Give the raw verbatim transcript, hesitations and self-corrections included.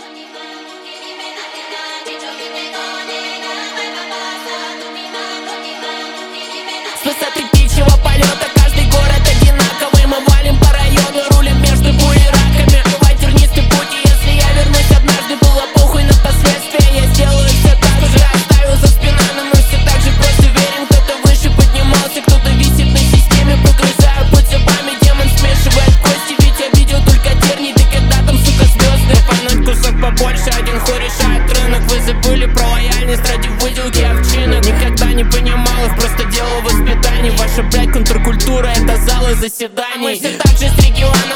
С высоты птичьего полета каждый город одинаковый. Мы валим по району, рулим между буераками. Бывает тернистый путь, и если я вернусь однажды, было похуй на последствия. Я сделаю все так, уже оставил за спинами. Мы все так же просто верим, кто-то выше поднимался, кто-то висит на системе. Прогрызаю путь зубами, демон смешивает кости. Ведь я видел только тернии, ты когда там, сука, звезды. Пануть кусок побольше, один хуй решает рынок. Вы забыли про лояльность ради выделки овчинок. Никогда не понимал их, просто делал воспитание. Ваша, блядь, контркультура — это залы заседаний. Мы все так же с региона